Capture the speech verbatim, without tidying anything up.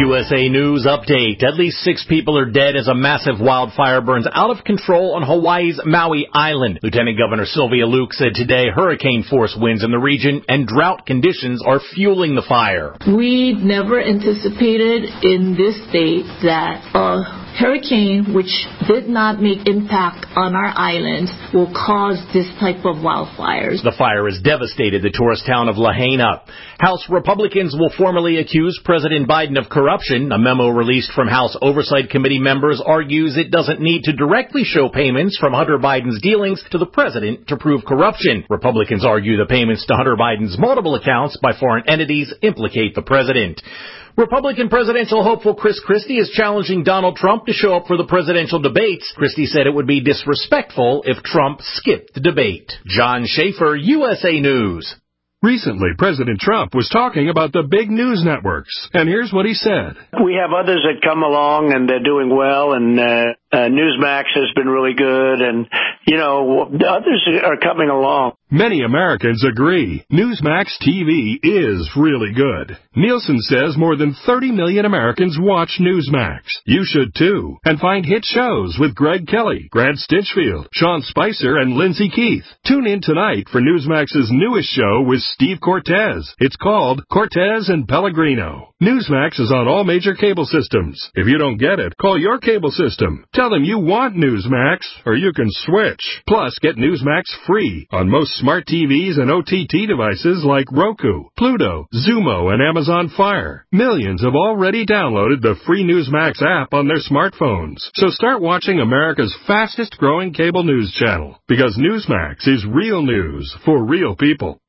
U S A News update. At least six people are dead as a massive wildfire burns out of control on Hawaii's Maui Island. Lieutenant Governor Sylvia Luke said today hurricane-force winds in the region and drought conditions are fueling the fire. We never anticipated in this state that a hurricane, which did not make impact on our island, will cause this type of wildfires. The fire has devastated the tourist town of Lahaina. House Republicans will formally accuse President Biden of corruption. A memo released from House Oversight Committee members argues it doesn't need to directly show payments from Hunter Biden's dealings to the president to prove corruption. Republicans argue the payments to Hunter Biden's multiple accounts by foreign entities implicate the president. Republican presidential hopeful Chris Christie is challenging Donald Trump to show up for the presidential debates. Christie said it would be disrespectful if Trump skipped the debate. John Schaefer, U S A News. Recently, President Trump was talking about the big news networks, and here's what he said. We have others that come along, and they're doing well, and uh, uh, Newsmax has been really good, and, you know, others are coming along. Many Americans agree. Newsmax T V is really good. Nielsen says more than thirty million Americans watch Newsmax. You should too. And find hit shows with Greg Kelly, Grant Stinchfield, Sean Spicer, and Lindsay Keith. Tune in tonight for Newsmax's newest show with Steve Cortez. It's called Cortez and Pellegrino. Newsmax is on all major cable systems. If you don't get it, call your cable system. Tell them you want Newsmax, or you can switch. Plus, get Newsmax free on most smart T Vs and O T T devices like Roku, Pluto, Zumo, and Amazon Fire. Millions have already downloaded the free Newsmax app on their smartphones. So start watching America's fastest growing cable news channel, because Newsmax is real news for real people.